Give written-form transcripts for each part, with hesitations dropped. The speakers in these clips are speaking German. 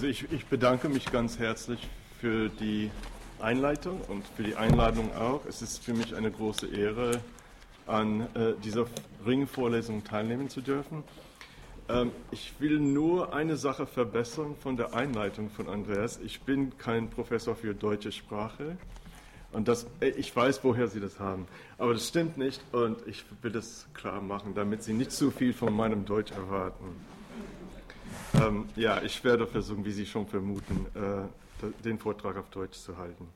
Also ich bedanke mich ganz herzlich für die Einleitung und für die Einladung auch. Es ist für mich eine große Ehre, an dieser Ringvorlesung teilnehmen zu dürfen. Ich will nur eine Sache verbessern von der Einleitung von Andreas. Ich bin kein Professor für deutsche Sprache und ich weiß, woher Sie das haben, aber das stimmt nicht und ich will das klar machen, damit Sie nicht zu viel von meinem Deutsch erwarten. Ja, ich werde versuchen, wie Sie schon vermuten, den Vortrag auf Deutsch zu halten.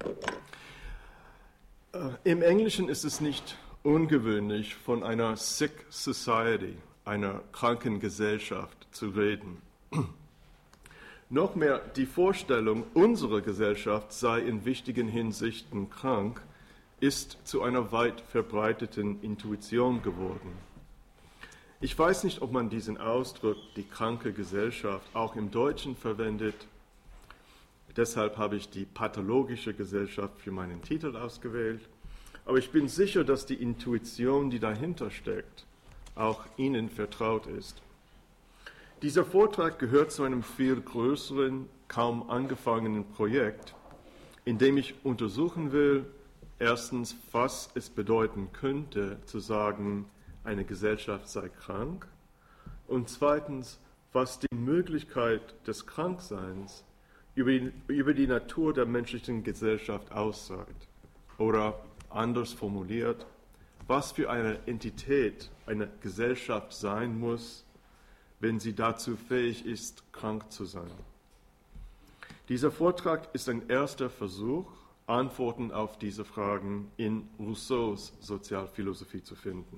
Im Englischen ist es nicht ungewöhnlich, von einer sick society, einer kranken Gesellschaft zu reden. Noch mehr, die Vorstellung, unsere Gesellschaft sei in wichtigen Hinsichten krank, ist zu einer weit verbreiteten Intuition geworden. Ich weiß nicht, ob man diesen Ausdruck, die kranke Gesellschaft, auch im Deutschen verwendet. Deshalb habe ich die pathologische Gesellschaft für meinen Titel ausgewählt. Aber ich bin sicher, dass die Intuition, die dahinter steckt, auch Ihnen vertraut ist. Dieser Vortrag gehört zu einem viel größeren, kaum angefangenen Projekt, in dem ich untersuchen will, erstens, was es bedeuten könnte, zu sagen, eine Gesellschaft sei krank, und zweitens, was die Möglichkeit des Krankseins über die Natur der menschlichen Gesellschaft aussagt. Oder anders formuliert, was für eine Entität eine Gesellschaft sein muss, wenn sie dazu fähig ist, krank zu sein. Dieser Vortrag ist ein erster Versuch, Antworten auf diese Fragen in Rousseaus Sozialphilosophie zu finden.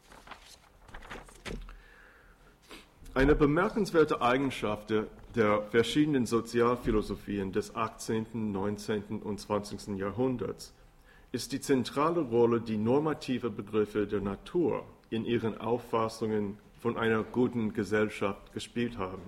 Eine bemerkenswerte Eigenschaft der verschiedenen Sozialphilosophien des 18., 19. und 20. Jahrhunderts ist die zentrale Rolle, die normative Begriffe der Natur in ihren Auffassungen von einer guten Gesellschaft gespielt haben.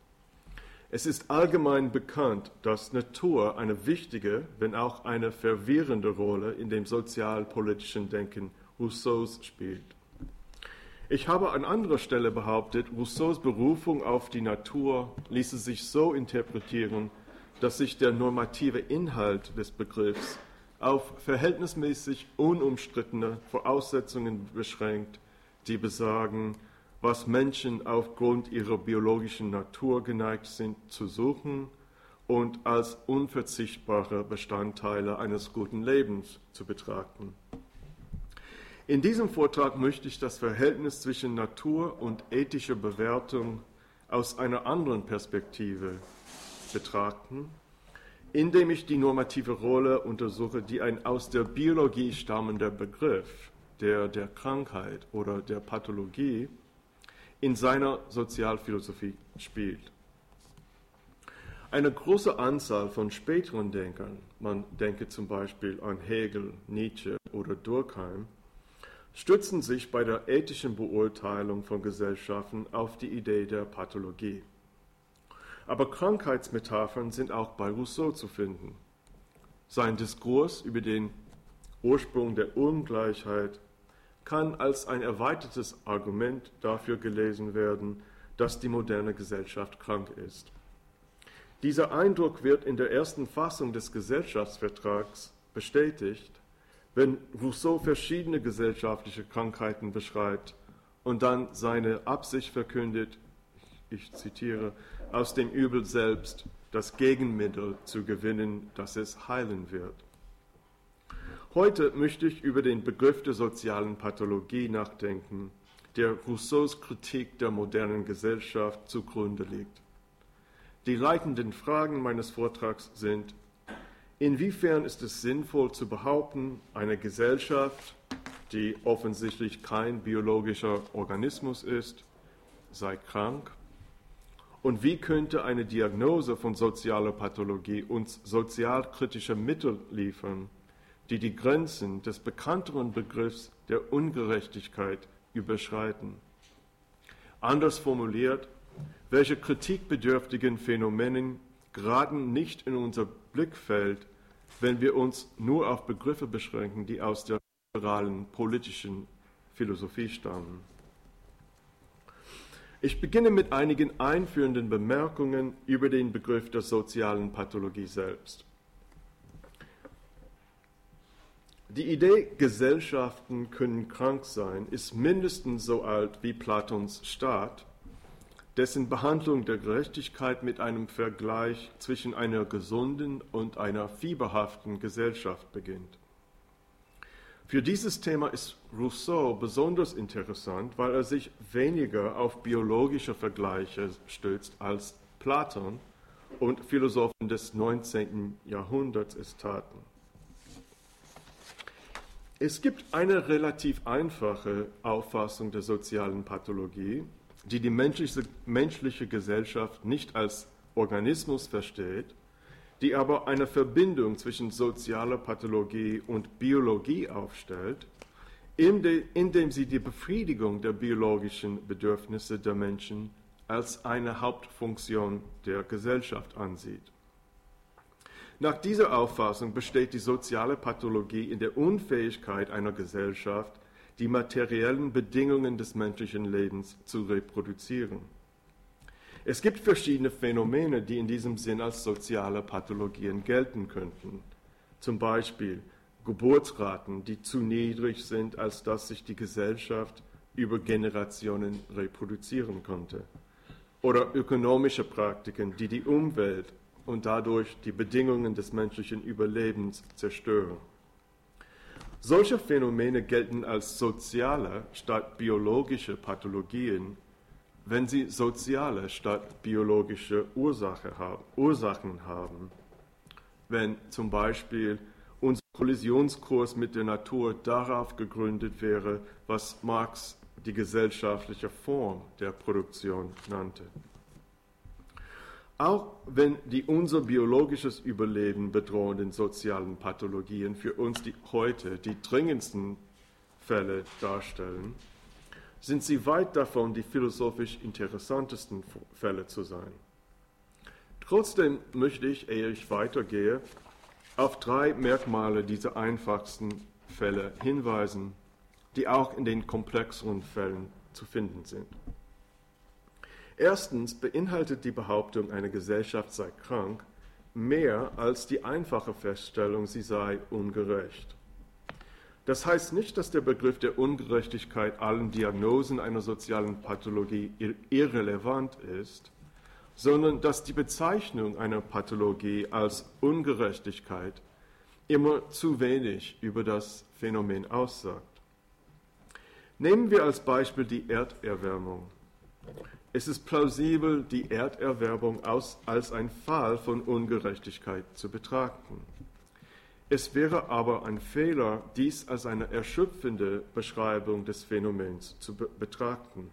Es ist allgemein bekannt, dass Natur eine wichtige, wenn auch eine verwirrende Rolle in dem sozialpolitischen Denken Rousseaus spielt. Ich habe an anderer Stelle behauptet, Rousseaus Berufung auf die Natur ließe sich so interpretieren, dass sich der normative Inhalt des Begriffs auf verhältnismäßig unumstrittene Voraussetzungen beschränkt, die besagen, was Menschen aufgrund ihrer biologischen Natur geneigt sind zu suchen und als unverzichtbare Bestandteile eines guten Lebens zu betrachten. In diesem Vortrag möchte ich das Verhältnis zwischen Natur und ethischer Bewertung aus einer anderen Perspektive betrachten, indem ich die normative Rolle untersuche, die ein aus der Biologie stammender Begriff, der Krankheit oder der Pathologie, in seiner Sozialphilosophie spielt. Eine große Anzahl von späteren Denkern, man denke zum Beispiel an Hegel, Nietzsche oder Durkheim, stützen sich bei der ethischen Beurteilung von Gesellschaften auf die Idee der Pathologie. Aber Krankheitsmetaphern sind auch bei Rousseau zu finden. Sein Diskurs über den Ursprung der Ungleichheit kann als ein erweitertes Argument dafür gelesen werden, dass die moderne Gesellschaft krank ist. Dieser Eindruck wird in der ersten Fassung des Gesellschaftsvertrags bestätigt, wenn Rousseau verschiedene gesellschaftliche Krankheiten beschreibt und dann seine Absicht verkündet, ich zitiere, aus dem Übel selbst das Gegenmittel zu gewinnen, das es heilen wird. Heute möchte ich über den Begriff der sozialen Pathologie nachdenken, der Rousseaus Kritik der modernen Gesellschaft zugrunde liegt. Die leitenden Fragen meines Vortrags sind: Inwiefern ist es sinnvoll zu behaupten, eine Gesellschaft, die offensichtlich kein biologischer Organismus ist, sei krank? Und wie könnte eine Diagnose von sozialer Pathologie uns sozialkritische Mittel liefern, die die Grenzen des bekannteren Begriffs der Ungerechtigkeit überschreiten? Anders formuliert, welche kritikbedürftigen Phänomene geraten nicht in unser Blickfeld, wenn wir uns nur auf Begriffe beschränken, die aus der liberalen politischen Philosophie stammen. Ich beginne mit einigen einführenden Bemerkungen über den Begriff der sozialen Pathologie selbst. Die Idee, Gesellschaften können krank sein, ist mindestens so alt wie Platons Staat, dessen Behandlung der Gerechtigkeit mit einem Vergleich zwischen einer gesunden und einer fieberhaften Gesellschaft beginnt. Für dieses Thema ist Rousseau besonders interessant, weil er sich weniger auf biologische Vergleiche stützt als Platon und Philosophen des 19. Jahrhunderts es taten. Es gibt eine relativ einfache Auffassung der sozialen Pathologie, die die menschliche Gesellschaft nicht als Organismus versteht, die aber eine Verbindung zwischen sozialer Pathologie und Biologie aufstellt, indem sie die Befriedigung der biologischen Bedürfnisse der Menschen als eine Hauptfunktion der Gesellschaft ansieht. Nach dieser Auffassung besteht die soziale Pathologie in der Unfähigkeit einer Gesellschaft, die materiellen Bedingungen des menschlichen Lebens zu reproduzieren. Es gibt verschiedene Phänomene, die in diesem Sinn als soziale Pathologien gelten könnten. Zum Beispiel Geburtsraten, die zu niedrig sind, als dass sich die Gesellschaft über Generationen reproduzieren konnte. Oder ökonomische Praktiken, die die Umwelt und dadurch die Bedingungen des menschlichen Überlebens zerstören. Solche Phänomene gelten als soziale statt biologische Pathologien, wenn sie soziale statt biologische Ursachen haben. Wenn zum Beispiel unser Kollisionskurs mit der Natur darauf gegründet wäre, was Marx die gesellschaftliche Form der Produktion nannte. Auch wenn die unser biologisches Überleben bedrohenden sozialen Pathologien für uns heute die dringendsten Fälle darstellen, sind sie weit davon, die philosophisch interessantesten Fälle zu sein. Trotzdem möchte ich, ehe ich weitergehe, auf 3 Merkmale dieser einfachsten Fälle hinweisen, die auch in den komplexeren Fällen zu finden sind. Erstens beinhaltet die Behauptung, eine Gesellschaft sei krank, mehr als die einfache Feststellung, sie sei ungerecht. Das heißt nicht, dass der Begriff der Ungerechtigkeit allen Diagnosen einer sozialen Pathologie irrelevant ist, sondern dass die Bezeichnung einer Pathologie als Ungerechtigkeit immer zu wenig über das Phänomen aussagt. Nehmen wir als Beispiel die Erderwärmung. Es ist plausibel, die Erderwärmung als ein Fall von Ungerechtigkeit zu betrachten. Es wäre aber ein Fehler, dies als eine erschöpfende Beschreibung des Phänomens zu betrachten.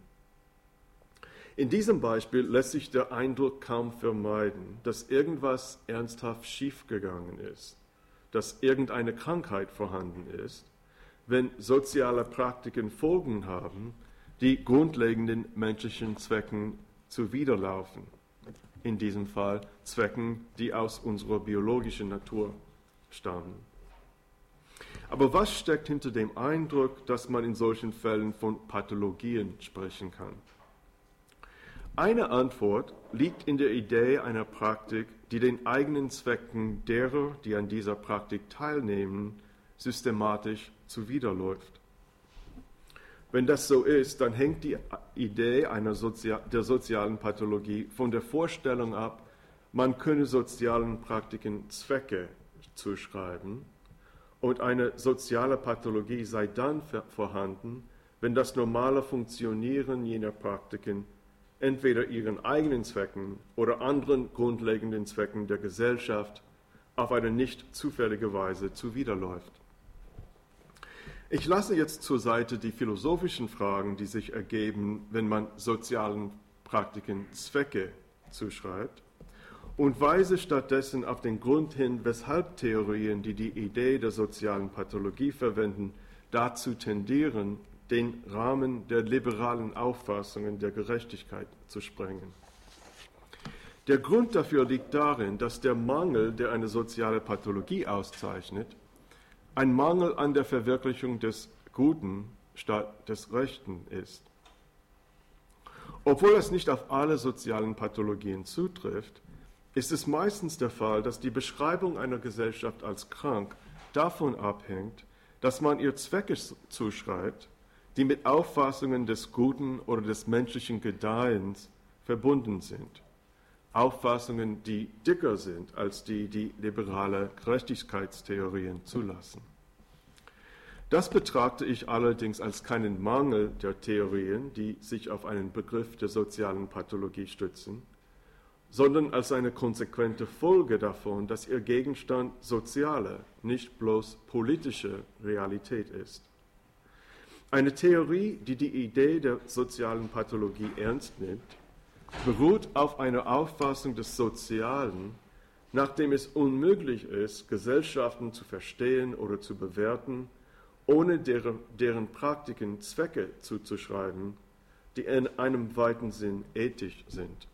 In diesem Beispiel lässt sich der Eindruck kaum vermeiden, dass irgendwas ernsthaft schiefgegangen ist, dass irgendeine Krankheit vorhanden ist, wenn soziale Praktiken Folgen haben, die grundlegenden menschlichen Zwecken zuwiderlaufen. In diesem Fall Zwecken, die aus unserer biologischen Natur stammen. Aber was steckt hinter dem Eindruck, dass man in solchen Fällen von Pathologien sprechen kann? Eine Antwort liegt in der Idee einer Praktik, die den eigenen Zwecken derer, die an dieser Praktik teilnehmen, systematisch zuwiderläuft. Wenn das so ist, dann hängt die Idee der sozialen Pathologie von der Vorstellung ab, man könne sozialen Praktiken Zwecke zuschreiben und eine soziale Pathologie sei dann vorhanden, wenn das normale Funktionieren jener Praktiken entweder ihren eigenen Zwecken oder anderen grundlegenden Zwecken der Gesellschaft auf eine nicht zufällige Weise zuwiderläuft. Ich lasse jetzt zur Seite die philosophischen Fragen, die sich ergeben, wenn man sozialen Praktiken Zwecke zuschreibt, und weise stattdessen auf den Grund hin, weshalb Theorien, die die Idee der sozialen Pathologie verwenden, dazu tendieren, den Rahmen der liberalen Auffassungen der Gerechtigkeit zu sprengen. Der Grund dafür liegt darin, dass der Mangel, der eine soziale Pathologie auszeichnet, ein Mangel an der Verwirklichung des Guten statt des Rechten ist. Obwohl es nicht auf alle sozialen Pathologien zutrifft, ist es meistens der Fall, dass die Beschreibung einer Gesellschaft als krank davon abhängt, dass man ihr Zwecke zuschreibt, die mit Auffassungen des guten oder des menschlichen Gedeihens verbunden sind. Auffassungen, die dicker sind als die liberale Gerechtigkeitstheorien zulassen. Das betrachte ich allerdings als keinen Mangel der Theorien, die sich auf einen Begriff der sozialen Pathologie stützen, sondern als eine konsequente Folge davon, dass ihr Gegenstand soziale, nicht bloß politische Realität ist. Eine Theorie, die die Idee der sozialen Pathologie ernst nimmt, beruht auf einer Auffassung des Sozialen, nachdem es unmöglich ist, Gesellschaften zu verstehen oder zu bewerten, ohne deren Praktiken Zwecke zuzuschreiben, die in einem weiten Sinn ethisch sind.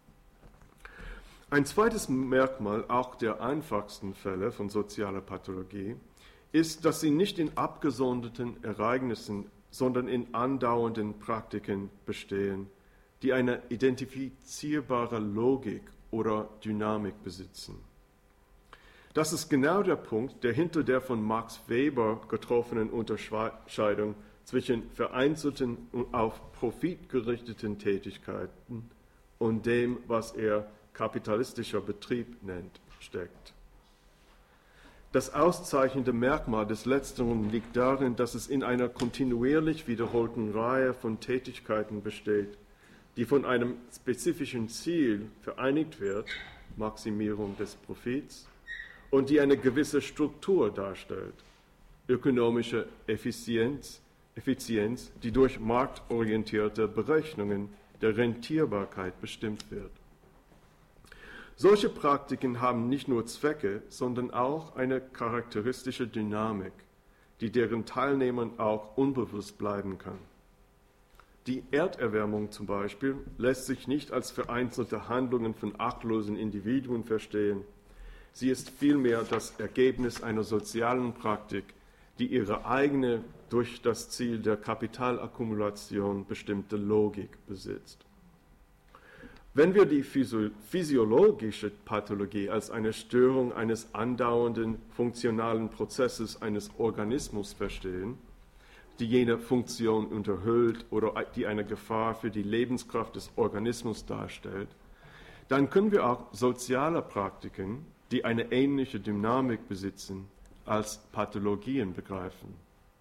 Ein zweites Merkmal auch der einfachsten Fälle von sozialer Pathologie ist, dass sie nicht in abgesonderten Ereignissen, sondern in andauernden Praktiken bestehen, die eine identifizierbare Logik oder Dynamik besitzen. Das ist genau der Punkt, der hinter der von Max Weber getroffenen Unterscheidung zwischen vereinzelten und auf Profit gerichteten Tätigkeiten und dem, was er kapitalistischer Betrieb nennt, steckt. Das auszeichnende Merkmal des Letzteren liegt darin, dass es in einer kontinuierlich wiederholten Reihe von Tätigkeiten besteht, die von einem spezifischen Ziel vereinigt wird, Maximierung des Profits, und die eine gewisse Struktur darstellt, ökonomische Effizienz, die durch marktorientierte Berechnungen der Rentierbarkeit bestimmt wird. Solche Praktiken haben nicht nur Zwecke, sondern auch eine charakteristische Dynamik, die deren Teilnehmern auch unbewusst bleiben kann. Die Erderwärmung zum Beispiel lässt sich nicht als vereinzelte Handlungen von achtlosen Individuen verstehen. Sie ist vielmehr das Ergebnis einer sozialen Praktik, die ihre eigene, durch das Ziel der Kapitalakkumulation bestimmte Logik besitzt. Wenn wir die physiologische Pathologie als eine Störung eines andauernden funktionalen Prozesses eines Organismus verstehen, die jene Funktion unterhöhlt oder die eine Gefahr für die Lebenskraft des Organismus darstellt, dann können wir auch soziale Praktiken, die eine ähnliche Dynamik besitzen, als Pathologien begreifen.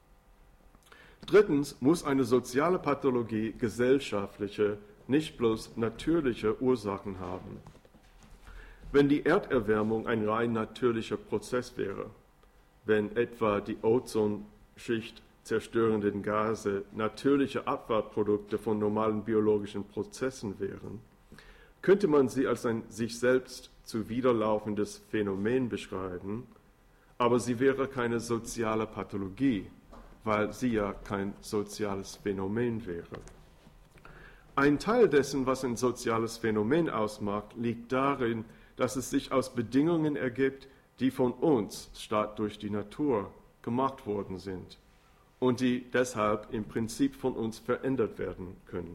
Drittens muss eine soziale Pathologie gesellschaftliche, nicht bloß natürliche Ursachen haben. Wenn die Erderwärmung ein rein natürlicher Prozess wäre, wenn etwa die Ozonschicht zerstörenden Gase natürliche Abfallprodukte von normalen biologischen Prozessen wären, könnte man sie als ein sich selbst zuwiderlaufendes Phänomen beschreiben, aber sie wäre keine soziale Pathologie, weil sie ja kein soziales Phänomen wäre. Ein Teil dessen, was ein soziales Phänomen ausmacht, liegt darin, dass es sich aus Bedingungen ergibt, die von uns statt durch die Natur gemacht worden sind und die deshalb im Prinzip von uns verändert werden können.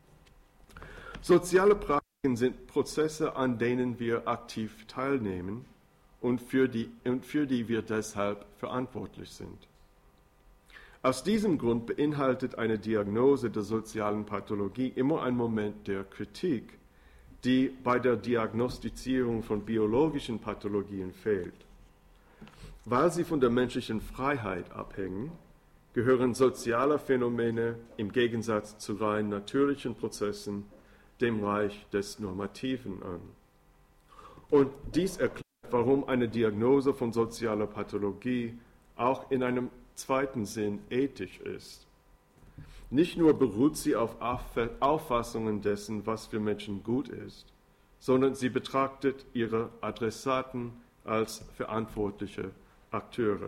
Soziale Praktiken sind Prozesse, an denen wir aktiv teilnehmen und für die wir deshalb verantwortlich sind. Aus diesem Grund beinhaltet eine Diagnose der sozialen Pathologie immer einen Moment der Kritik, die bei der Diagnostizierung von biologischen Pathologien fehlt. Weil sie von der menschlichen Freiheit abhängen, gehören soziale Phänomene im Gegensatz zu rein natürlichen Prozessen dem Reich des Normativen an. Und dies erklärt, warum eine Diagnose von sozialer Pathologie auch in einem zweiten Sinn ethisch ist. Nicht nur beruht sie auf Auffassungen dessen, was für Menschen gut ist, sondern sie betrachtet ihre Adressaten als verantwortliche Akteure.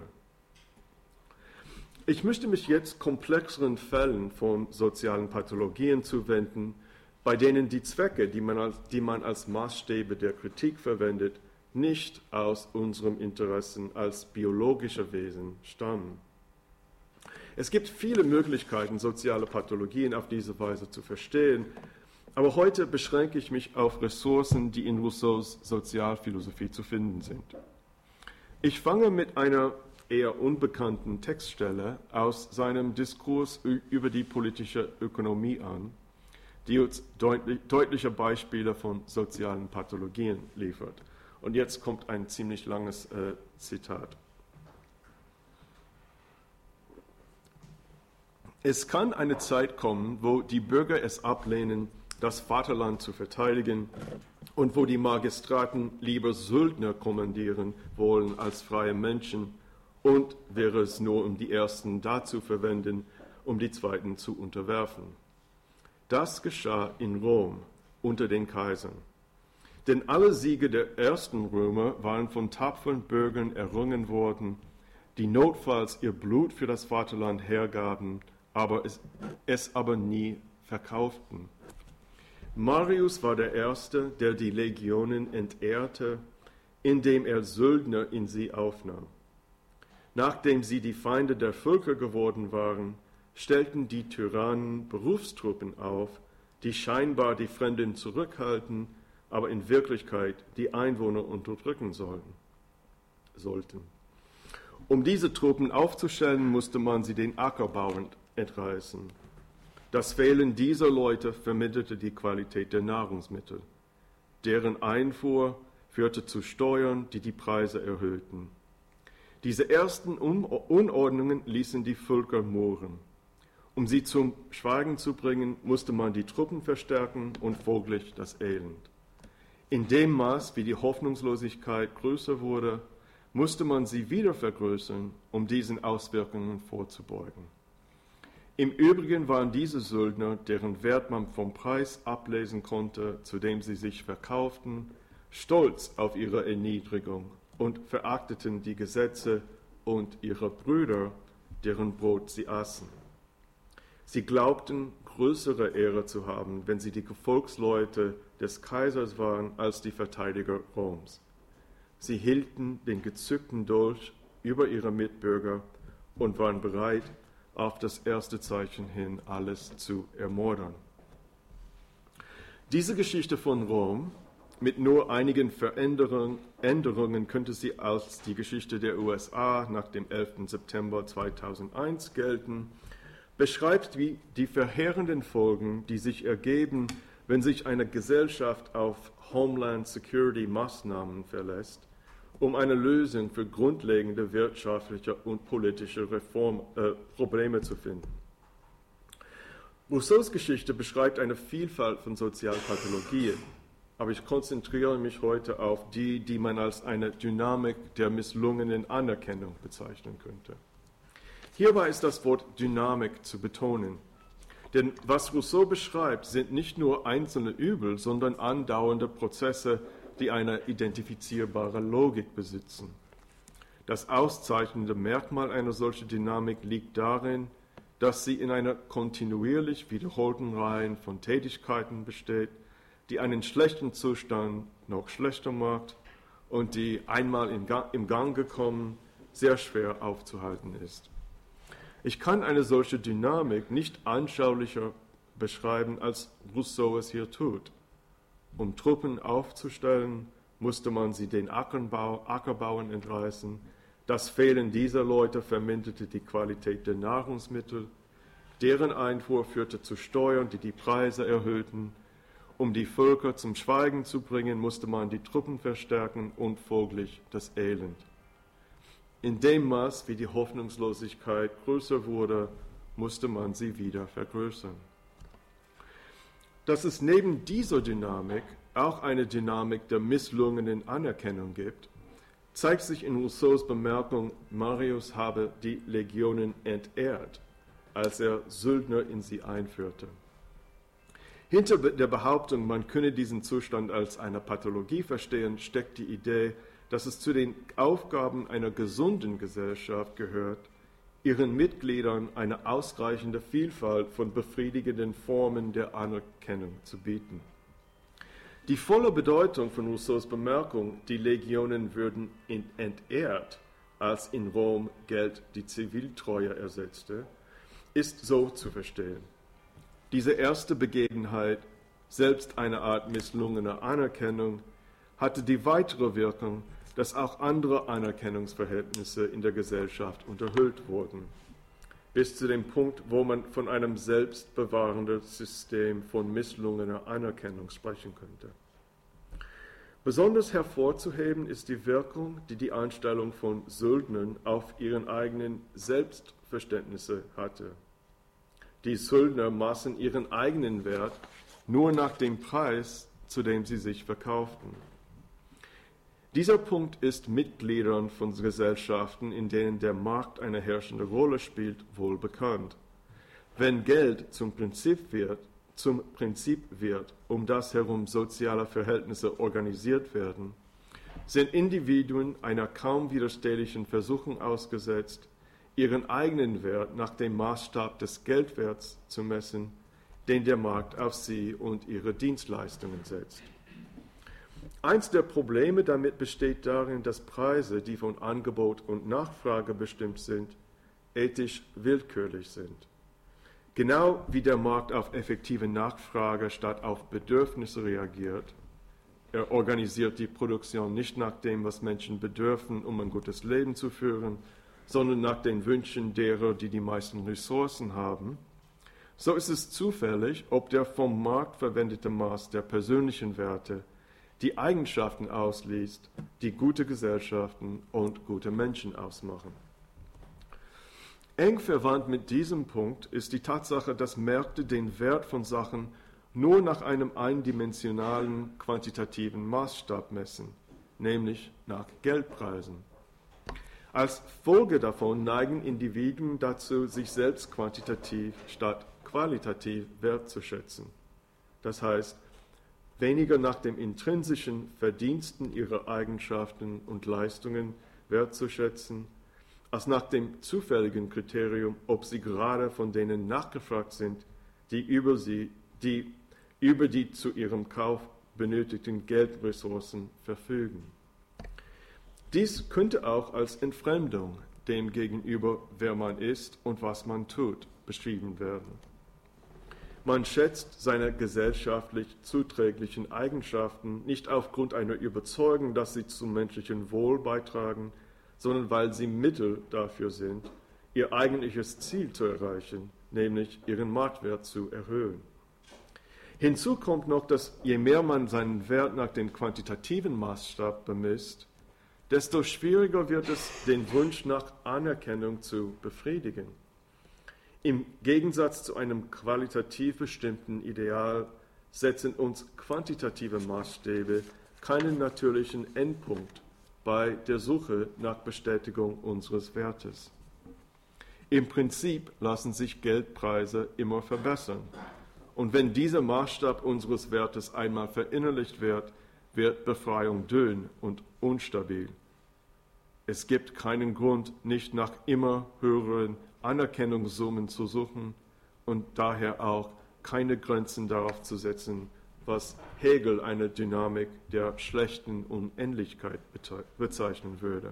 Ich möchte mich jetzt komplexeren Fällen von sozialen Pathologien zuwenden, bei denen die Zwecke, die man als Maßstäbe der Kritik verwendet, nicht aus unserem Interessen als biologische Wesen stammen. Es gibt viele Möglichkeiten, soziale Pathologien auf diese Weise zu verstehen, Aber heute beschränke ich mich auf Ressourcen, die in Rousseaus Sozialphilosophie zu finden sind. Ich fange mit einer eher unbekannten Textstelle aus seinem Diskurs über die politische Ökonomie an, die uns deutliche Beispiele von sozialen Pathologien liefert. Und jetzt kommt ein ziemlich langes Zitat. Es kann eine Zeit kommen, wo die Bürger es ablehnen, das Vaterland zu verteidigen und wo die Magistraten lieber Söldner kommandieren wollen als freie Menschen und wäre es nur, um die Ersten dazu verwenden, um die Zweiten zu unterwerfen. Das geschah in Rom unter den Kaisern. Denn alle Siege der ersten Römer waren von tapferen Bürgern errungen worden, die notfalls ihr Blut für das Vaterland hergaben, es aber nie verkauften. Marius war der Erste, der die Legionen entehrte, indem er Söldner in sie aufnahm. Nachdem sie die Feinde der Völker geworden waren, stellten die Tyrannen Berufstruppen auf, die scheinbar die Fremden zurückhalten, aber in Wirklichkeit die Einwohner unterdrücken sollten. Um diese Truppen aufzustellen, musste man sie den Ackerbauern entreißen. Das Fehlen dieser Leute verminderte die Qualität der Nahrungsmittel. Deren Einfuhr führte zu Steuern, die die Preise erhöhten. Diese ersten Unordnungen ließen die Völker murren. Um sie zum Schweigen zu bringen, musste man die Truppen verstärken und folglich das Elend. In dem Maß, wie die Hoffnungslosigkeit größer wurde, musste man sie wieder vergrößern, um diesen Auswirkungen vorzubeugen. Im Übrigen waren diese Söldner, deren Wert man vom Preis ablesen konnte, zu dem sie sich verkauften, stolz auf ihre Erniedrigung und verachteten die Gesetze und ihre Brüder, deren Brot sie aßen. Sie glaubten, größere Ehre zu haben, wenn sie die Gefolgsleute des Kaisers waren, als die Verteidiger Roms. Sie hielten den gezückten Dolch über ihre Mitbürger und waren bereit, auf das erste Zeichen hin alles zu ermordern. Diese Geschichte von Rom, mit nur einigen Änderungen könnte sie als die Geschichte der USA nach dem 11. September 2001 gelten, beschreibt die verheerenden Folgen, die sich ergeben, wenn sich eine Gesellschaft auf Homeland Security Maßnahmen verlässt, um eine Lösung für grundlegende wirtschaftliche und politische Probleme zu finden. Rousseaus Geschichte beschreibt eine Vielfalt von Sozialpathologien, aber ich konzentriere mich heute auf die man als eine Dynamik der misslungenen Anerkennung bezeichnen könnte. Hierbei ist das Wort Dynamik zu betonen, denn was Rousseau beschreibt, sind nicht nur einzelne Übel, sondern andauernde Prozesse, die eine identifizierbare Logik besitzen. Das auszeichnende Merkmal einer solchen Dynamik liegt darin, dass sie in einer kontinuierlich wiederholten Reihe von Tätigkeiten besteht, die einen schlechten Zustand noch schlechter macht und die einmal im Gang gekommen sehr schwer aufzuhalten ist. Ich kann eine solche Dynamik nicht anschaulicher beschreiben, als Rousseau es hier tut. Um Truppen aufzustellen, musste man sie den Ackerbauern entreißen. Das Fehlen dieser Leute verminderte die Qualität der Nahrungsmittel. Deren Einfuhr führte zu Steuern, die die Preise erhöhten. Um die Völker zum Schweigen zu bringen, musste man die Truppen verstärken und folglich das Elend. In dem Maß, wie die Hoffnungslosigkeit größer wurde, musste man sie wieder vergrößern. Dass es neben dieser Dynamik auch eine Dynamik der misslungenen Anerkennung gibt, zeigt sich in Rousseaus Bemerkung, Marius habe die Legionen entehrt, als er Söldner in sie einführte. Hinter der Behauptung, man könne diesen Zustand als eine Pathologie verstehen, steckt die Idee, dass es zu den Aufgaben einer gesunden Gesellschaft gehört, ihren Mitgliedern eine ausreichende Vielfalt von befriedigenden Formen der Anerkennung zu bieten. Die volle Bedeutung von Rousseaus Bemerkung, die Legionen würden entehrt, als in Rom Geld die Ziviltreue ersetzte, ist so zu verstehen. Diese erste Begebenheit selbst eine Art misslungener Anerkennung, hatte die weitere Wirkung, dass auch andere Anerkennungsverhältnisse in der Gesellschaft unterhöhlt wurden, bis zu dem Punkt, wo man von einem selbstbewahrenden System von misslungener Anerkennung sprechen könnte. Besonders hervorzuheben ist die Wirkung, die die Einstellung von Söldnern auf ihren eigenen Selbstverständnisse hatte. Die Söldner maßen ihren eigenen Wert nur nach dem Preis, zu dem sie sich verkauften. Dieser Punkt ist Mitgliedern von Gesellschaften, in denen der Markt eine herrschende Rolle spielt, wohl bekannt. Wenn Geld zum Prinzip wird, um das herum soziale Verhältnisse organisiert werden, sind Individuen einer kaum widerstehlichen Versuchung ausgesetzt, ihren eigenen Wert nach dem Maßstab des Geldwerts zu messen, den der Markt auf sie und ihre Dienstleistungen setzt. Eins der Probleme damit besteht darin, dass Preise, die von Angebot und Nachfrage bestimmt sind, ethisch willkürlich sind. Genau wie der Markt auf effektive Nachfrage statt auf Bedürfnisse reagiert, er organisiert die Produktion nicht nach dem, was Menschen bedürfen, um ein gutes Leben zu führen, sondern nach den Wünschen derer, die die meisten Ressourcen haben, so ist es zufällig, ob der vom Markt verwendete Maß der persönlichen Werte die Eigenschaften ausliest, die gute Gesellschaften und gute Menschen ausmachen. Eng verwandt mit diesem Punkt ist die Tatsache, dass Märkte den Wert von Sachen nur nach einem eindimensionalen quantitativen Maßstab messen, nämlich nach Geldpreisen. Als Folge davon neigen Individuen dazu, sich selbst quantitativ statt qualitativ wertzuschätzen. Das heißt, weniger nach dem intrinsischen Verdiensten ihrer Eigenschaften und Leistungen wertzuschätzen, als nach dem zufälligen Kriterium, ob sie gerade von denen nachgefragt sind, die über die zu ihrem Kauf benötigten Geldressourcen verfügen. Dies könnte auch als Entfremdung dem gegenüber, wer man ist und was man tut, beschrieben werden. Man schätzt seine gesellschaftlich zuträglichen Eigenschaften nicht aufgrund einer Überzeugung, dass sie zum menschlichen Wohl beitragen, sondern weil sie Mittel dafür sind, ihr eigentliches Ziel zu erreichen, nämlich ihren Marktwert zu erhöhen. Hinzu kommt noch, dass je mehr man seinen Wert nach dem quantitativen Maßstab bemisst, desto schwieriger wird es, den Wunsch nach Anerkennung zu befriedigen. Im Gegensatz zu einem qualitativ bestimmten Ideal setzen uns quantitative Maßstäbe keinen natürlichen Endpunkt bei der Suche nach Bestätigung unseres Wertes. Im Prinzip lassen sich Geldpreise immer verbessern. Und wenn dieser Maßstab unseres Wertes einmal verinnerlicht wird, wird Befreiung dünn und unstabil. Es gibt keinen Grund, nicht nach immer höheren Anerkennungssummen zu suchen und daher auch keine Grenzen darauf zu setzen, was Hegel eine Dynamik der schlechten Unendlichkeit bezeichnen würde.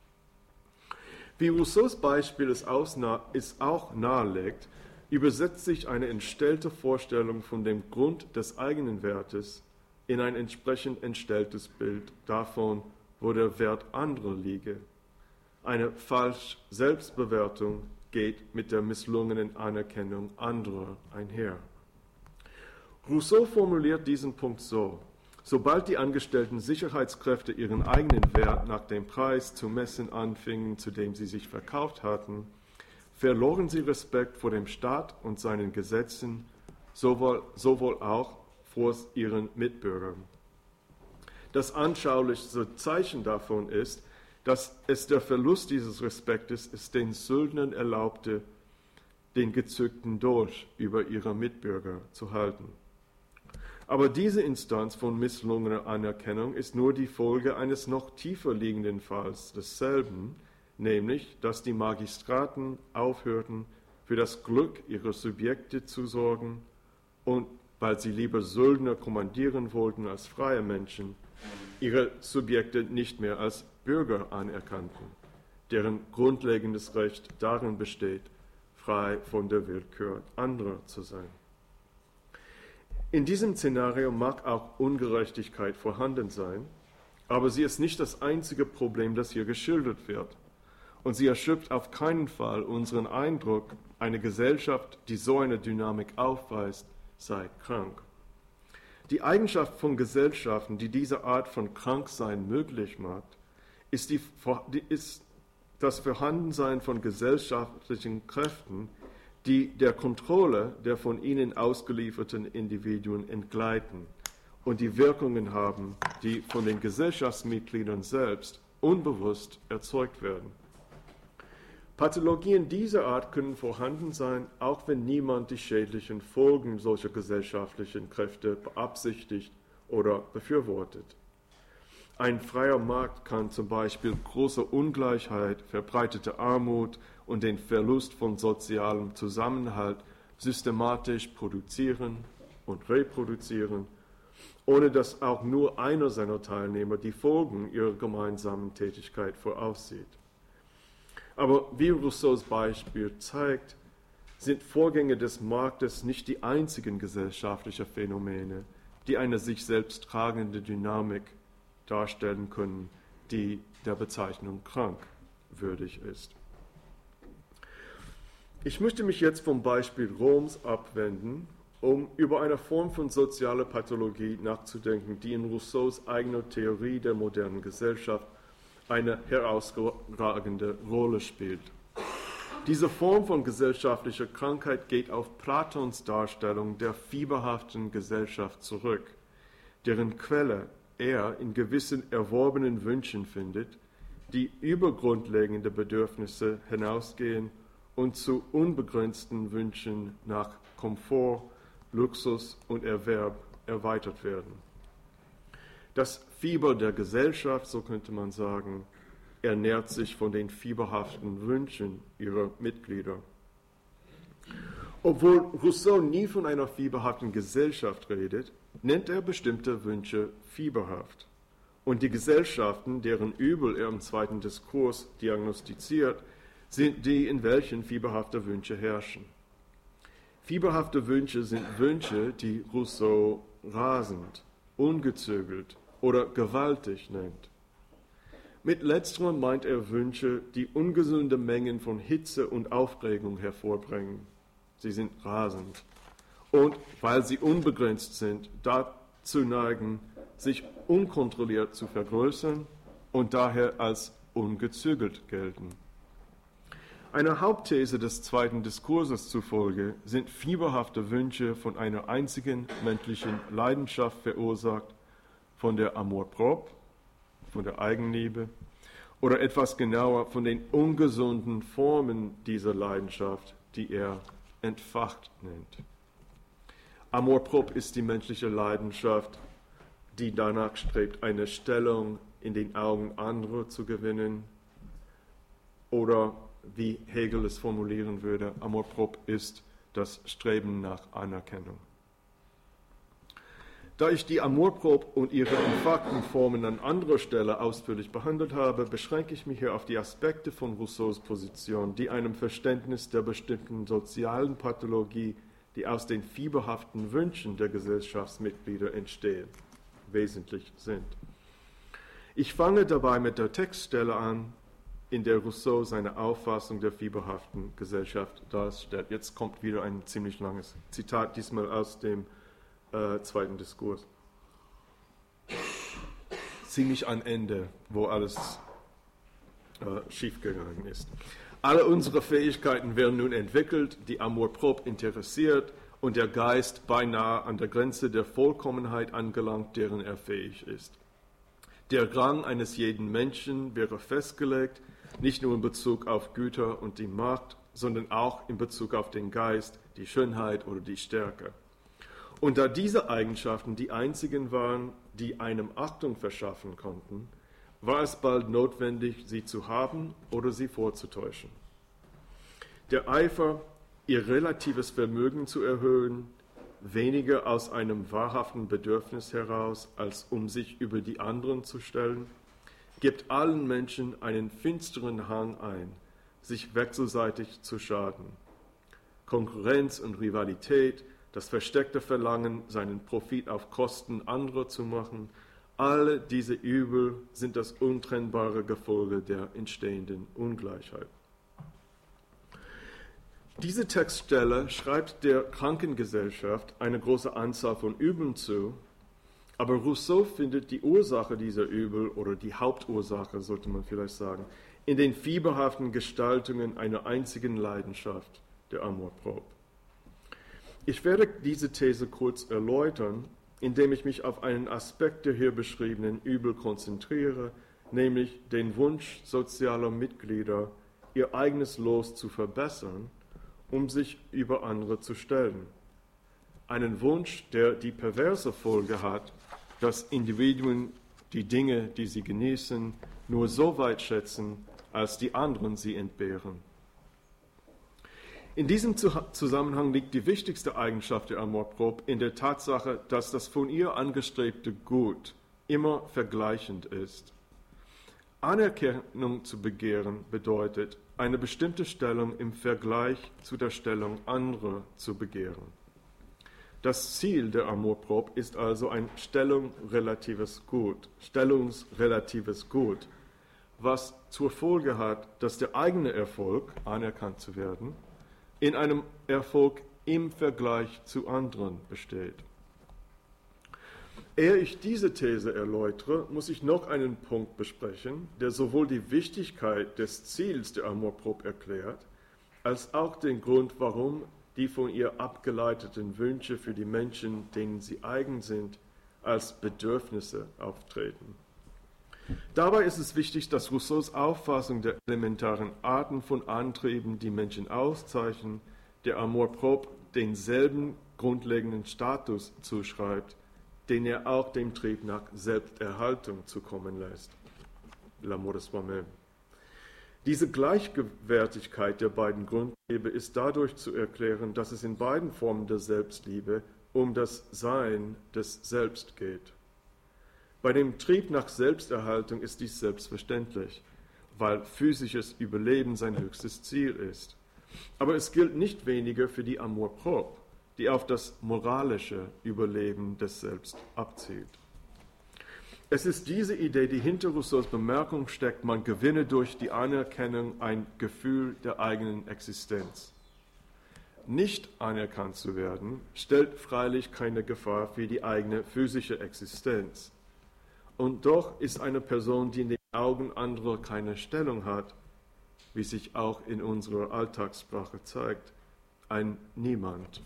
Wie Rousseaus Beispiel es auch nahelegt, übersetzt sich eine entstellte Vorstellung von dem Grund des eigenen Wertes in ein entsprechend entstelltes Bild davon, wo der Wert anderer liege. Eine falsche Selbstbewertung geht mit der misslungenen Anerkennung anderer einher. Rousseau formuliert diesen Punkt so: Sobald die angestellten Sicherheitskräfte ihren eigenen Wert nach dem Preis zu messen anfingen, zu dem sie sich verkauft hatten, verloren sie Respekt vor dem Staat und seinen Gesetzen, sowohl auch vor ihren Mitbürgern. Das anschaulichste Zeichen davon ist, dass es der Verlust dieses Respektes ist, den Söldnern erlaubte, den gezückten Dolch über ihre Mitbürger zu halten. Aber diese Instanz von misslungener Anerkennung ist nur die Folge eines noch tiefer liegenden Falls desselben, nämlich, dass die Magistraten aufhörten, für das Glück ihrer Subjekte zu sorgen und, weil sie lieber Söldner kommandieren wollten als freie Menschen, ihre Subjekte nicht mehr als Bürger anerkannten, deren grundlegendes Recht darin besteht, frei von der Willkür anderer zu sein. In diesem Szenario mag auch Ungerechtigkeit vorhanden sein, aber sie ist nicht das einzige Problem, das hier geschildert wird. Und sie erschöpft auf keinen Fall unseren Eindruck, eine Gesellschaft, die so eine Dynamik aufweist, sei krank. Die Eigenschaft von Gesellschaften, die diese Art von Kranksein möglich macht, ist das Vorhandensein von gesellschaftlichen Kräften, die der Kontrolle der von ihnen ausgelieferten Individuen entgleiten und die Wirkungen haben, die von den Gesellschaftsmitgliedern selbst unbewusst erzeugt werden. Pathologien dieser Art können vorhanden sein, auch wenn niemand die schädlichen Folgen solcher gesellschaftlichen Kräfte beabsichtigt oder befürwortet. Ein freier Markt kann zum Beispiel große Ungleichheit, verbreitete Armut und den Verlust von sozialem Zusammenhalt systematisch produzieren und reproduzieren, ohne dass auch nur einer seiner Teilnehmer die Folgen ihrer gemeinsamen Tätigkeit voraussieht. Aber wie Rousseaus Beispiel zeigt, sind Vorgänge des Marktes nicht die einzigen gesellschaftlichen Phänomene, die eine sich selbst tragende Dynamik darstellen können, die der Bezeichnung krank würdig ist. Ich möchte mich jetzt vom Beispiel Roms abwenden, um über eine Form von sozialer Pathologie nachzudenken, die in Rousseaus eigener Theorie der modernen Gesellschaft eine herausragende Rolle spielt. Diese Form von gesellschaftlicher Krankheit geht auf Platons Darstellung der fieberhaften Gesellschaft zurück, deren Quelle er in gewissen erworbenen Wünschen findet, die über grundlegende Bedürfnisse hinausgehen und zu unbegrenzten Wünschen nach Komfort, Luxus und Erwerb erweitert werden. Das Fieber der Gesellschaft, so könnte man sagen, ernährt sich von den fieberhaften Wünschen ihrer Mitglieder. Obwohl Rousseau nie von einer fieberhaften Gesellschaft redet, nennt er bestimmte Wünsche fieberhaft. Und die Gesellschaften, deren Übel er im zweiten Diskurs diagnostiziert, sind die, in welchen fieberhafte Wünsche herrschen. Fieberhafte Wünsche sind Wünsche, die Rousseau rasend, ungezügelt oder gewaltig nennt. Mit letzterem meint er Wünsche, die ungesunde Mengen von Hitze und Aufregung hervorbringen. Sie sind rasend. Und weil sie unbegrenzt sind, dazu neigen, sich unkontrolliert zu vergrößern und daher als ungezügelt gelten. Einer Hauptthese des zweiten Diskurses zufolge sind fieberhafte Wünsche von einer einzigen menschlichen Leidenschaft verursacht, von der Amour-propre, von der Eigenliebe, oder etwas genauer von den ungesunden Formen dieser Leidenschaft, die er entfacht nennt. Amour-propre ist die menschliche Leidenschaft, die danach strebt, eine Stellung in den Augen anderer zu gewinnen, oder wie Hegel es formulieren würde, Amour-propre ist das Streben nach Anerkennung. Da ich die Amour-propre und ihre entfachten Formen an anderer Stelle ausführlich behandelt habe, beschränke ich mich hier auf die Aspekte von Rousseaus Position, die einem Verständnis der bestimmten sozialen Pathologie, die aus den fieberhaften Wünschen der Gesellschaftsmitglieder entstehen, wesentlich sind. Ich fange dabei mit der Textstelle an, in der Rousseau seine Auffassung der fieberhaften Gesellschaft darstellt. Jetzt kommt wieder ein ziemlich langes Zitat, diesmal aus dem zweiten Diskurs. Ziemlich am Ende, wo alles schiefgegangen ist. Alle unsere Fähigkeiten werden nun entwickelt, die Amour-propre interessiert und der Geist beinahe an der Grenze der Vollkommenheit angelangt, deren er fähig ist. Der Rang eines jeden Menschen wäre festgelegt, nicht nur in Bezug auf Güter und die Macht, sondern auch in Bezug auf den Geist, die Schönheit oder die Stärke. Und da diese Eigenschaften die einzigen waren, die einem Achtung verschaffen konnten, war es bald notwendig, sie zu haben oder sie vorzutäuschen. Der Eifer, ihr relatives Vermögen zu erhöhen, weniger aus einem wahrhaften Bedürfnis heraus, als um sich über die anderen zu stellen, gibt allen Menschen einen finsteren Hang ein, sich wechselseitig zu schaden. Konkurrenz und Rivalität das versteckte Verlangen, seinen Profit auf Kosten anderer zu machen, alle diese Übel sind das untrennbare Gefolge der entstehenden Ungleichheit. Diese Textstelle schreibt der Krankengesellschaft eine große Anzahl von Übeln zu, aber Rousseau findet die Ursache dieser Übel, oder die Hauptursache, sollte man vielleicht sagen, in den fieberhaften Gestaltungen einer einzigen Leidenschaft, der Amour-propre. Ich werde diese These kurz erläutern, indem ich mich auf einen Aspekt der hier beschriebenen Übel konzentriere, nämlich den Wunsch sozialer Mitglieder, ihr eigenes Los zu verbessern, um sich über andere zu stellen. Einen Wunsch, der die perverse Folge hat, dass Individuen die Dinge, die sie genießen, nur so weit schätzen, als die anderen sie entbehren. In diesem Zusammenhang liegt die wichtigste Eigenschaft der Amour-propre in der Tatsache, dass das von ihr angestrebte Gut immer vergleichend ist. Anerkennung zu begehren bedeutet, eine bestimmte Stellung im Vergleich zu der Stellung anderer zu begehren. Das Ziel der Amour-propre ist also ein stellungsrelatives Gut, was zur Folge hat, dass der eigene Erfolg, anerkannt zu werden, in einem Erfolg im Vergleich zu anderen besteht. Ehe ich diese These erläutere, muss ich noch einen Punkt besprechen, der sowohl die Wichtigkeit des Ziels der Amour-propre erklärt, als auch den Grund, warum die von ihr abgeleiteten Wünsche für die Menschen, denen sie eigen sind, als Bedürfnisse auftreten. Dabei ist es wichtig, dass Rousseaus Auffassung der elementaren Arten von Antrieben, die Menschen auszeichnen, der Amour-propre denselben grundlegenden Status zuschreibt, den er auch dem Trieb nach Selbsterhaltung zukommen lässt. L'amour de soi-même. Diese Gleichwertigkeit der beiden Grundtriebe ist dadurch zu erklären, dass es in beiden Formen der Selbstliebe um das Sein des Selbst geht. Bei dem Trieb nach Selbsterhaltung ist dies selbstverständlich, weil physisches Überleben sein höchstes Ziel ist. Aber es gilt nicht weniger für die Amour-propre, die auf das moralische Überleben des Selbst abzielt. Es ist diese Idee, die hinter Rousseaus Bemerkung steckt, man gewinne durch die Anerkennung ein Gefühl der eigenen Existenz. Nicht anerkannt zu werden, stellt freilich keine Gefahr für die eigene physische Existenz. Und doch ist eine Person, die in den Augen anderer keine Stellung hat, wie sich auch in unserer Alltagssprache zeigt, ein Niemand.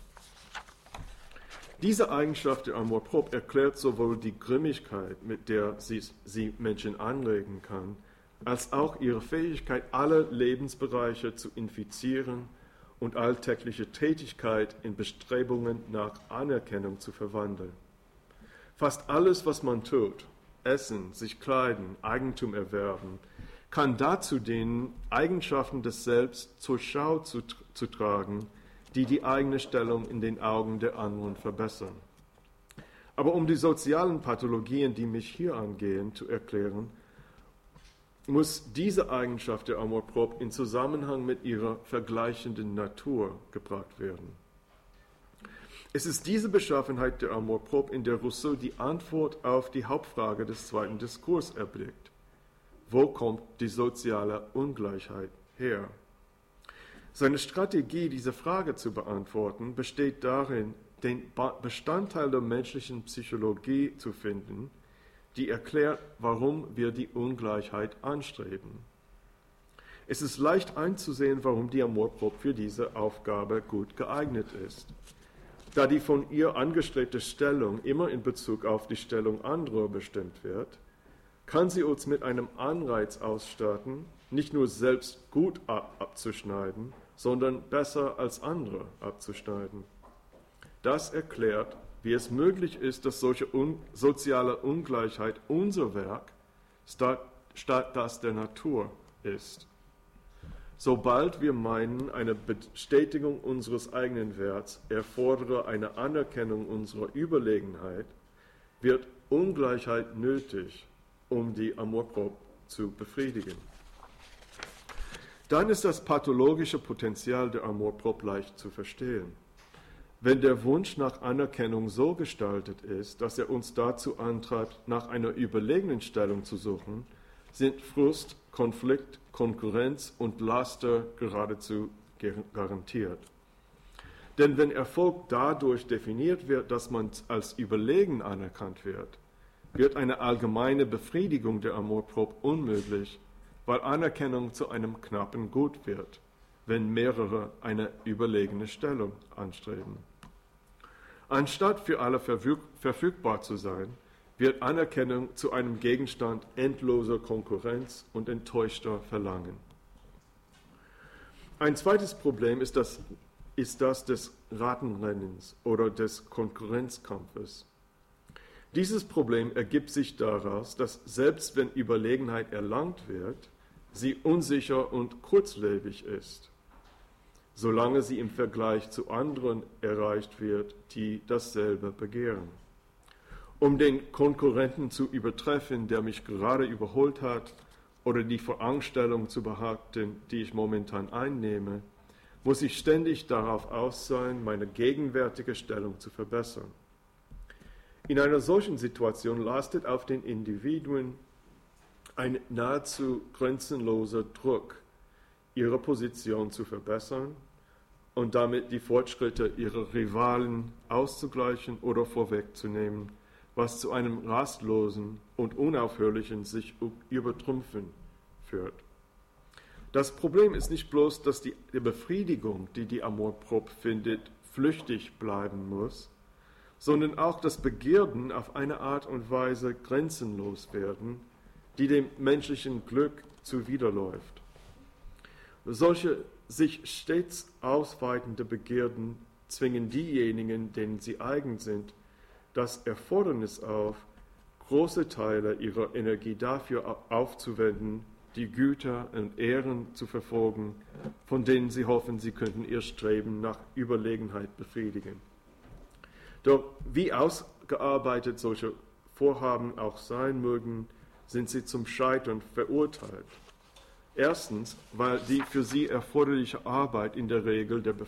Diese Eigenschaft der Amour-propre erklärt sowohl die Grimmigkeit, mit der sie Menschen anregen kann, als auch ihre Fähigkeit, alle Lebensbereiche zu infizieren und alltägliche Tätigkeit in Bestrebungen nach Anerkennung zu verwandeln. Fast alles, was man tut, essen, sich kleiden, Eigentum erwerben, kann dazu dienen, Eigenschaften des Selbst zur Schau zu tragen, die die eigene Stellung in den Augen der anderen verbessern. Aber um die sozialen Pathologien, die mich hier angehen, zu erklären, muss diese Eigenschaft der Amour-propre in Zusammenhang mit ihrer vergleichenden Natur gebracht werden. Es ist diese Beschaffenheit der Amour-propre, in der Rousseau die Antwort auf die Hauptfrage des zweiten Diskurs erblickt. Wo kommt die soziale Ungleichheit her? Seine Strategie, diese Frage zu beantworten, besteht darin, den Bestandteil der menschlichen Psychologie zu finden, die erklärt, warum wir die Ungleichheit anstreben. Es ist leicht einzusehen, warum die Amour-propre für diese Aufgabe gut geeignet ist. Da die von ihr angestrebte Stellung immer in Bezug auf die Stellung anderer bestimmt wird, kann sie uns mit einem Anreiz ausstatten, nicht nur selbst gut abzuschneiden, sondern besser als andere abzuschneiden. Das erklärt, wie es möglich ist, dass solche soziale Ungleichheit unser Werk statt das der Natur ist. Sobald wir meinen, eine Bestätigung unseres eigenen Werts erfordere eine Anerkennung unserer Überlegenheit, wird Ungleichheit nötig, um die Amour-propre zu befriedigen. Dann ist das pathologische Potenzial der Amour-propre leicht zu verstehen. Wenn der Wunsch nach Anerkennung so gestaltet ist, dass er uns dazu antreibt, nach einer überlegenen Stellung zu suchen, sind Frust, Konflikt, Konkurrenz und Laster geradezu garantiert. Denn wenn Erfolg dadurch definiert wird, dass man als überlegen anerkannt wird, wird eine allgemeine Befriedigung der Amourpropre unmöglich, weil Anerkennung zu einem knappen Gut wird, wenn mehrere eine überlegene Stellung anstreben. Anstatt für alle verfügbar zu sein, wird Anerkennung zu einem Gegenstand endloser Konkurrenz und enttäuschter Verlangen. Ein zweites Problem ist das des Ratenrennens oder des Konkurrenzkampfes. Dieses Problem ergibt sich daraus, dass selbst wenn Überlegenheit erlangt wird, sie unsicher und kurzlebig ist, solange sie im Vergleich zu anderen erreicht wird, die dasselbe begehren. Um den Konkurrenten zu übertreffen, der mich gerade überholt hat, oder die Vorangstellung zu behaupten, die ich momentan einnehme, muss ich ständig darauf aus sein, meine gegenwärtige Stellung zu verbessern. In einer solchen Situation lastet auf den Individuen ein nahezu grenzenloser Druck, ihre Position zu verbessern und damit die Fortschritte ihrer Rivalen auszugleichen oder vorwegzunehmen, was zu einem rastlosen und unaufhörlichen sich übertrumpfen führt. Das Problem ist nicht bloß, dass die Befriedigung, die die Amourpropre findet, flüchtig bleiben muss, sondern auch, dass Begierden auf eine Art und Weise grenzenlos werden, die dem menschlichen Glück zuwiderläuft. Solche sich stets ausweitende Begierden zwingen diejenigen, denen sie eigen sind, das Erfordernis auf, große Teile ihrer Energie dafür aufzuwenden, die Güter und Ehren zu verfolgen, von denen sie hoffen, sie könnten ihr Streben nach Überlegenheit befriedigen. Doch wie ausgearbeitet solche Vorhaben auch sein mögen, sind sie zum Scheitern verurteilt. Erstens, weil die für sie erforderliche Arbeit in der Regel die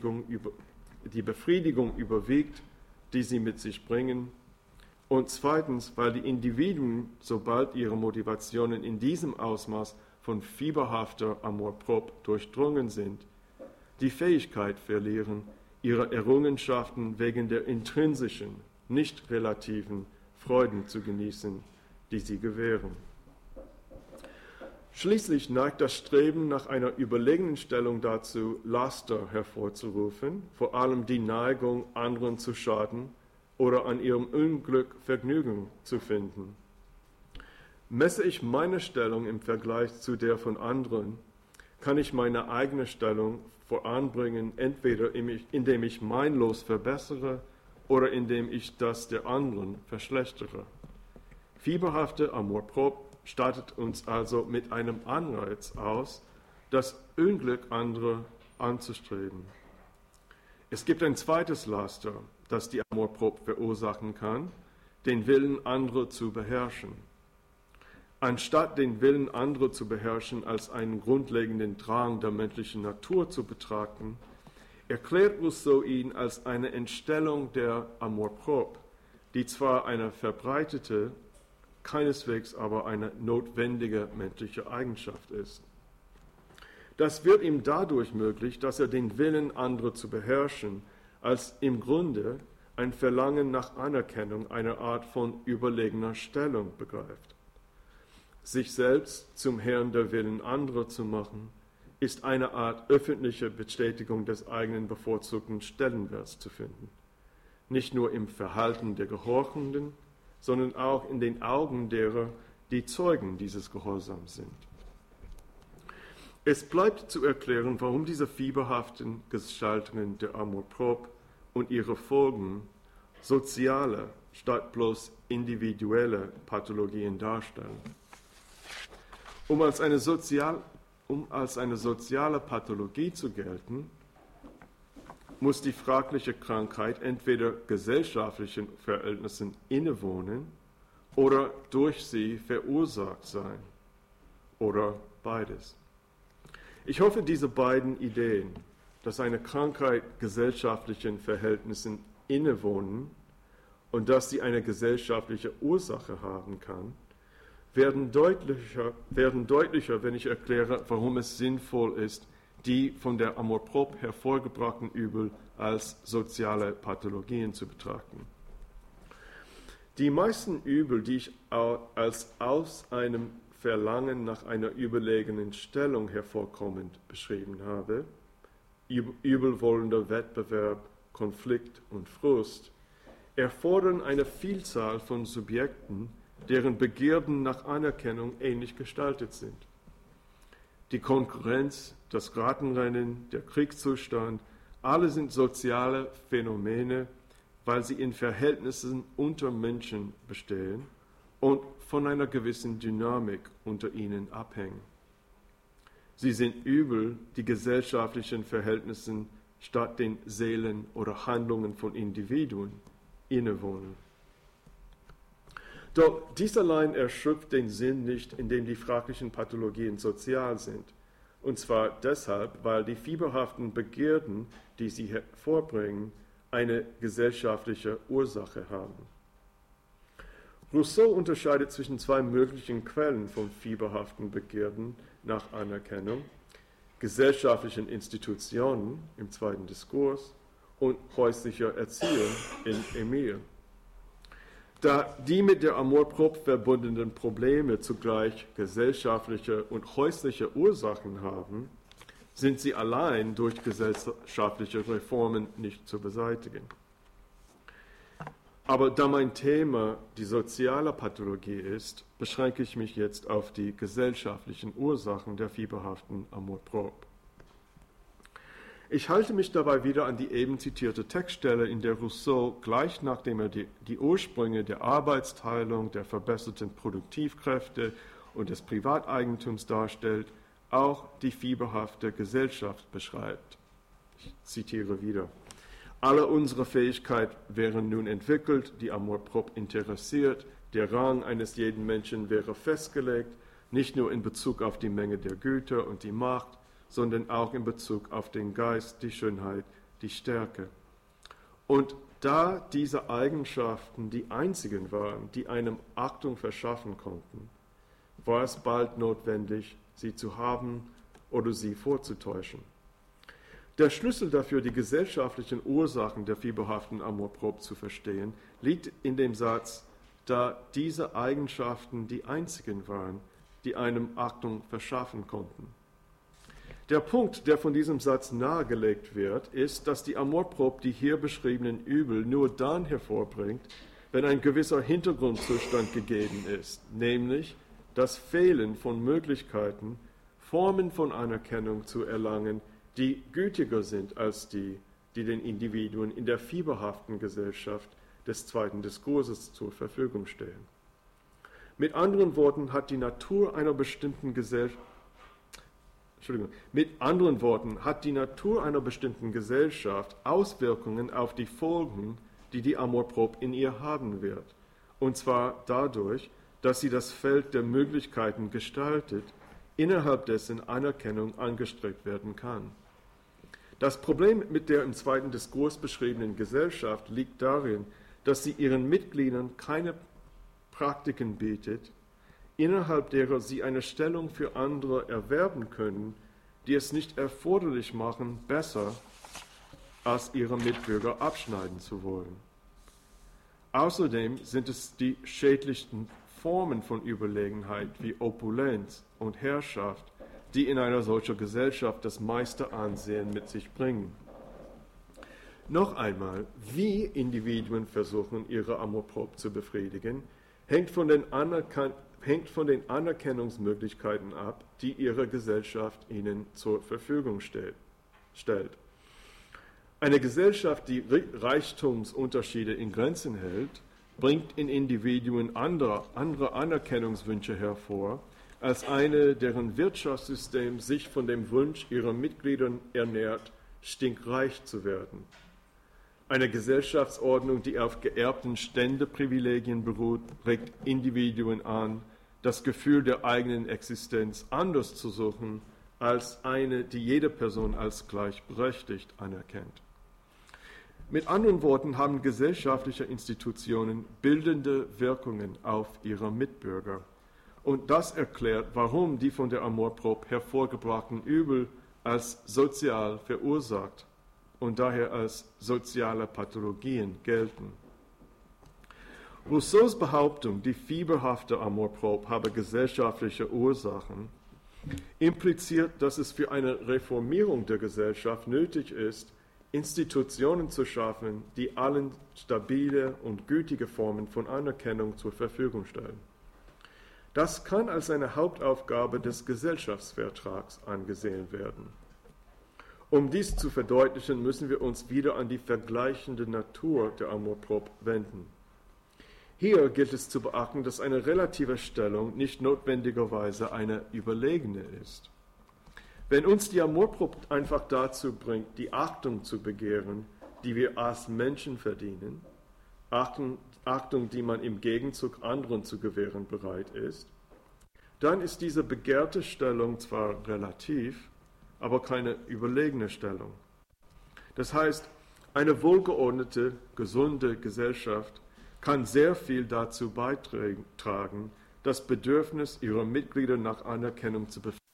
Befriedigung überwiegt, die sie mit sich bringen. Und zweitens, weil die Individuen, sobald ihre Motivationen in diesem Ausmaß von fieberhafter Amourpropre durchdrungen sind, die Fähigkeit verlieren, ihre Errungenschaften wegen der intrinsischen, nicht relativen Freuden zu genießen, die sie gewähren. Schließlich neigt das Streben nach einer überlegenen Stellung dazu, Laster hervorzurufen, vor allem die Neigung, anderen zu schaden oder an ihrem Unglück Vergnügen zu finden. Messe ich meine Stellung im Vergleich zu der von anderen, kann ich meine eigene Stellung voranbringen, entweder indem ich mein Los verbessere oder indem ich das der anderen verschlechtere. Fieberhafte Amourpropre stattet uns also mit einem Anreiz aus, das Unglück anderer anzustreben. Es gibt ein zweites Laster, das die Amourpropre verursachen kann, den Willen anderer zu beherrschen. Anstatt den Willen anderer zu beherrschen als einen grundlegenden Drang der menschlichen Natur zu betrachten, erklärt Rousseau ihn als eine Entstellung der Amourpropre, die zwar eine verbreitete, keineswegs aber eine notwendige menschliche Eigenschaft ist. Das wird ihm dadurch möglich, dass er den Willen anderer zu beherrschen als im Grunde ein Verlangen nach Anerkennung einer Art von überlegener Stellung begreift. Sich selbst zum Herrn der Willen anderer zu machen, ist eine Art öffentliche Bestätigung des eigenen bevorzugten Stellenwerts zu finden. Nicht nur im Verhalten der Gehorchenden, sondern auch in den Augen derer, die Zeugen dieses Gehorsams sind. Es bleibt zu erklären, warum diese fieberhaften Gestaltungen der Amourpropre und ihre Folgen soziale statt bloß individuelle Pathologien darstellen. Um als eine soziale Pathologie zu gelten, muss die fragliche Krankheit entweder gesellschaftlichen Verhältnissen innewohnen oder durch sie verursacht sein oder beides. Ich hoffe, diese beiden Ideen, dass eine Krankheit gesellschaftlichen Verhältnissen innewohnen und dass sie eine gesellschaftliche Ursache haben kann, werden deutlicher, wenn ich erkläre, warum es sinnvoll ist, die von der Amour propre hervorgebrachten Übel als soziale Pathologien zu betrachten. Die meisten Übel, die ich als aus einem Verlangen nach einer überlegenen Stellung hervorkommend beschrieben habe, übelwollender Wettbewerb, Konflikt und Frust, erfordern eine Vielzahl von Subjekten, deren Begierden nach Anerkennung ähnlich gestaltet sind. Die Konkurrenz, das Ratenrennen, der Kriegszustand, alle sind soziale Phänomene, weil sie in Verhältnissen unter Menschen bestehen und von einer gewissen Dynamik unter ihnen abhängen. Sie sind Übel, die gesellschaftlichen Verhältnissen statt den Seelen oder Handlungen von Individuen innewohnen. Doch dies allein erschöpft den Sinn nicht, indem die fraglichen Pathologien sozial sind. Und zwar deshalb, weil die fieberhaften Begierden, die sie hervorbringen, eine gesellschaftliche Ursache haben. Rousseau unterscheidet zwischen zwei möglichen Quellen von fieberhaften Begierden nach Anerkennung, gesellschaftlichen Institutionen im zweiten Diskurs und häuslicher Erziehung in Emile. Da die mit der Amour propre verbundenen Probleme zugleich gesellschaftliche und häusliche Ursachen haben, sind sie allein durch gesellschaftliche Reformen nicht zu beseitigen. Aber da mein Thema die soziale Pathologie ist, beschränke ich mich jetzt auf die gesellschaftlichen Ursachen der fieberhaften Amour propre. Ich halte mich dabei wieder an die eben zitierte Textstelle, in der Rousseau gleich nachdem er die Ursprünge der Arbeitsteilung, der verbesserten Produktivkräfte und des Privateigentums darstellt, auch die fieberhafte Gesellschaft beschreibt. Ich zitiere wieder. Alle unsere Fähigkeiten wären nun entwickelt, die Amour propre interessiert, der Rang eines jeden Menschen wäre festgelegt, nicht nur in Bezug auf die Menge der Güter und die Macht, sondern auch in Bezug auf den Geist, die Schönheit, die Stärke. Und da diese Eigenschaften die einzigen waren, die einem Achtung verschaffen konnten, war es bald notwendig, sie zu haben oder sie vorzutäuschen. Der Schlüssel dafür, die gesellschaftlichen Ursachen der fieberhaften Amour propre zu verstehen, liegt in dem Satz, da diese Eigenschaften die einzigen waren, die einem Achtung verschaffen konnten. Der Punkt, der von diesem Satz nahegelegt wird, ist, dass die Amour propre die hier beschriebenen Übel nur dann hervorbringt, wenn ein gewisser Hintergrundzustand gegeben ist, nämlich das Fehlen von Möglichkeiten, Formen von Anerkennung zu erlangen, die gütiger sind als die den Individuen in der fieberhaften Gesellschaft des zweiten Diskurses zur Verfügung stehen. Mit anderen Worten hat die Natur einer bestimmten Gesellschaft Auswirkungen auf die Folgen, die die Amour propre in ihr haben wird. Und zwar dadurch, dass sie das Feld der Möglichkeiten gestaltet, innerhalb dessen Anerkennung angestrebt werden kann. Das Problem mit der im zweiten Diskurs beschriebenen Gesellschaft liegt darin, dass sie ihren Mitgliedern keine Praktiken bietet, innerhalb derer sie eine Stellung für andere erwerben können, die es nicht erforderlich machen, besser als ihre Mitbürger abschneiden zu wollen. Außerdem sind es die schädlichsten Formen von Überlegenheit wie Opulenz und Herrschaft, die in einer solchen Gesellschaft das meiste Ansehen mit sich bringen. Noch einmal, wie Individuen versuchen, ihre Amour propre zu befriedigen, hängt von den Anerkennungsmöglichkeiten ab, die ihre Gesellschaft ihnen zur Verfügung stellt. Eine Gesellschaft, die Reichtumsunterschiede in Grenzen hält, bringt in Individuen andere Anerkennungswünsche hervor, als eine, deren Wirtschaftssystem sich von dem Wunsch ihrer Mitglieder ernährt, stinkreich zu werden. Eine Gesellschaftsordnung, die auf geerbten Ständeprivilegien beruht, regt Individuen an, das Gefühl der eigenen Existenz anders zu suchen als eine, die jede Person als gleichberechtigt anerkennt. Mit anderen Worten haben gesellschaftliche Institutionen bildende Wirkungen auf ihre Mitbürger. Und das erklärt, warum die von der Amourprobe hervorgebrachten Übel als sozial verursacht und daher als soziale Pathologien gelten. Rousseaus Behauptung, die fieberhafte Amourprobe habe gesellschaftliche Ursachen, impliziert, dass es für eine Reformierung der Gesellschaft nötig ist, Institutionen zu schaffen, die allen stabile und gütige Formen von Anerkennung zur Verfügung stellen. Das kann als eine Hauptaufgabe des Gesellschaftsvertrags angesehen werden. Um dies zu verdeutlichen, müssen wir uns wieder an die vergleichende Natur der Amourprobe wenden. Hier gilt es zu beachten, dass eine relative Stellung nicht notwendigerweise eine überlegene ist. Wenn uns die Amourprobe einfach dazu bringt, die Achtung zu begehren, die wir als Menschen verdienen, Achtung, die man im Gegenzug anderen zu gewähren bereit ist, dann ist diese begehrte Stellung zwar relativ, aber keine überlegene Stellung. Das heißt, eine wohlgeordnete, gesunde Gesellschaft kann sehr viel dazu beitragen, das Bedürfnis ihrer Mitglieder nach Anerkennung zu befriedigen.